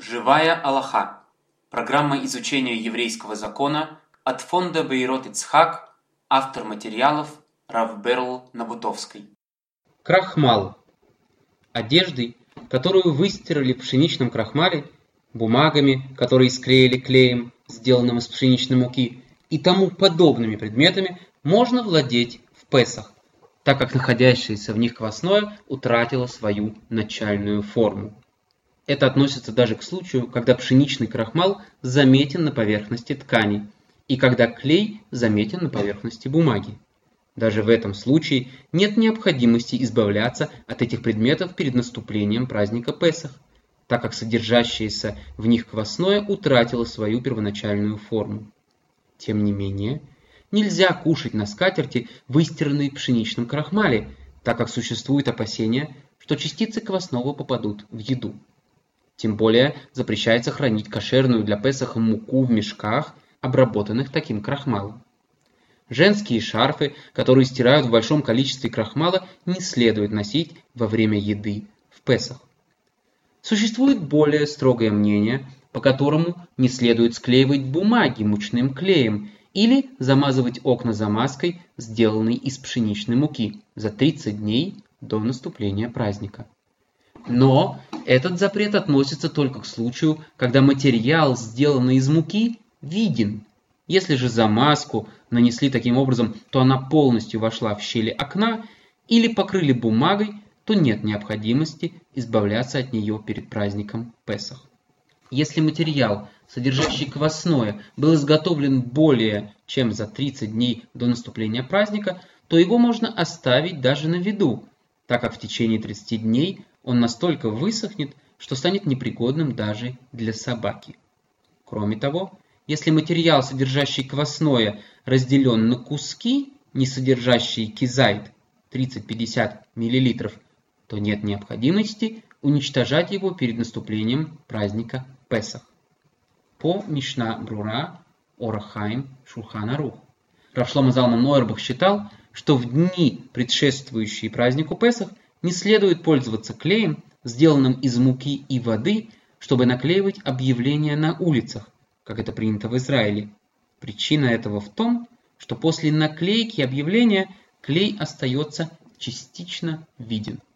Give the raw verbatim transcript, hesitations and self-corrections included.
Живая Аллаха. Программа изучения еврейского закона от фонда Бейрот Ицхак, автор материалов Рав Берл Набутовской. Крахмал. Одеждой, которую выстирали в пшеничном крахмале, бумагами, которые склеили клеем, сделанным из пшеничной муки, и тому подобными предметами можно владеть в Песах, так как находящееся в них квасное утратило свою начальную форму. Это относится даже к случаю, когда пшеничный крахмал заметен на поверхности ткани и когда клей заметен на поверхности бумаги. Даже в этом случае нет необходимости избавляться от этих предметов перед наступлением праздника Песах, так как содержащееся в них квасное утратило свою первоначальную форму. Тем не менее, нельзя кушать на скатерти, выстиранной в пшеничном крахмале, так как существует опасение, что частицы квасного попадут в еду. Тем более запрещается хранить кошерную для Песаха муку в мешках, обработанных таким крахмалом. Женские шарфы, которые стирают в большом количестве крахмала, не следует носить во время еды в Песах. Существует более строгое мнение, по которому не следует склеивать бумаги мучным клеем или замазывать окна замазкой, сделанной из пшеничной муки, за тридцать дней до наступления праздника. Но этот запрет относится только к случаю, когда материал, сделанный из муки, виден. Если же замазку нанесли таким образом, то она полностью вошла в щели окна или покрыли бумагой, то нет необходимости избавляться от нее перед праздником Песах. Если материал, содержащий квасное, был изготовлен более чем за тридцать дней до наступления праздника, то его можно оставить даже на виду, так как в течение тридцати дней он настолько высохнет, что станет непригодным даже для собаки. Кроме того, если материал, содержащий квасное, разделен на куски, не содержащие кизайт тридцать-пятьдесят миллилитров, то нет необходимости уничтожать его перед наступлением праздника Песах. По Мишна Брура, Орах Хаим, Шулхан Арух. Рав Шломо Залман Ойербах считал, что в дни, предшествующие празднику Песах, не следует пользоваться клеем, сделанным из муки и воды, чтобы наклеивать объявления на улицах, как это принято в Израиле. Причина этого в том, что после наклейки объявления клей остается частично виден.